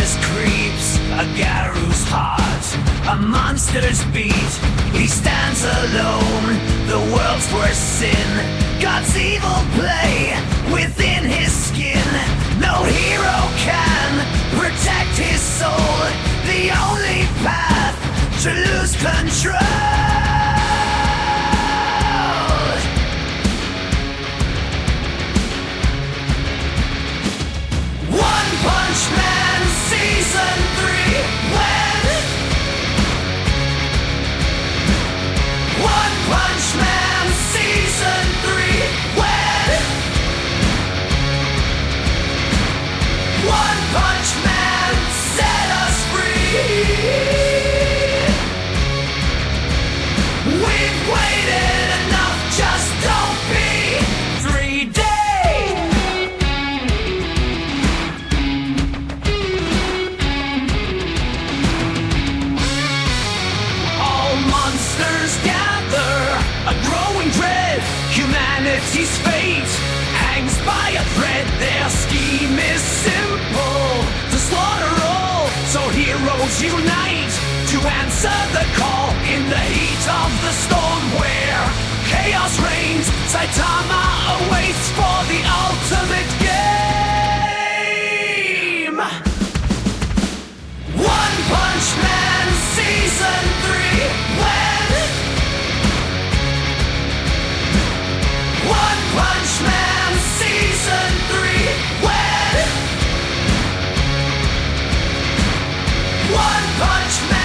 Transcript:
darkness creeps Agaru's heart, a monster's beat. He stands alone, the world's worst sin. God's evil play within his skin. No hero can protect his soul. The only path to lose control. One Punch Man Season 3. When One Punch Man Season 3. When One Punch Man set us free. We've waited enough, just don't be 3D. All monsters gather, a growing dread. Humanity's fate hangs by a thread. Their scheme is simple, to slaughter all. So heroes unite to answer the call. In the heat of the storm where chaos reigns, Saitama awaits for the ultimate game. One Punch Man Season 3. When One Punch Man Season 3. When One Punch Man